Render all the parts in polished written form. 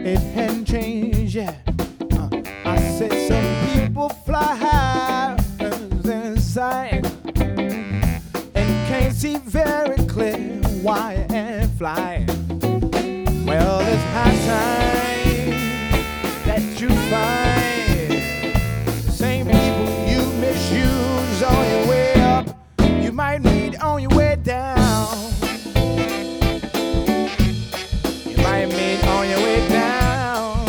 it hadn't changed yet. I said some people fly high in sight and can't see very clear why and fly. Well, it's high time that you find the same people you misuse on your way up, you might meet on your way down. You might meet on your way down.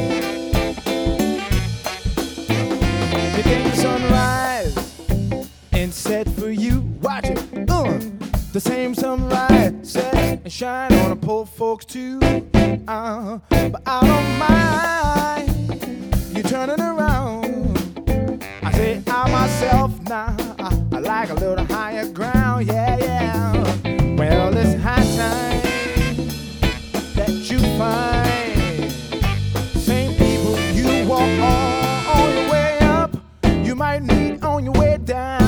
The game sunrise and set for you. Watch it. The same sunlight set and shine on the poor folks too. But I don't mind you turning around. I say I myself now, I like a little higher ground. Yeah, yeah. Well, it's high time that you find same people you walk on your way up, you might meet on your way down.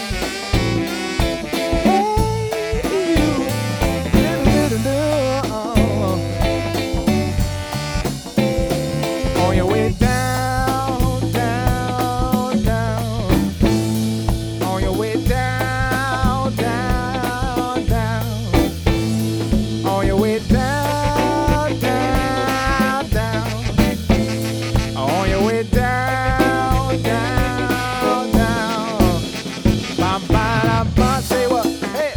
On your way down, down, down. On your way down, down, down. On your way down, down, down. On your way down, down, down. Ba ba da ba, say what? Hey,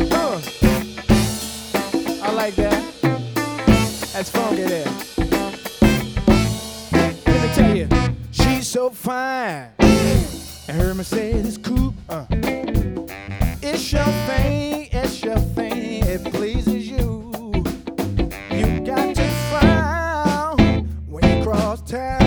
I like that. That's funky there. Let me tell you, she's so fine. And her Mercedes coupe, it's your thing, it pleases you. You got to frown when you cross town.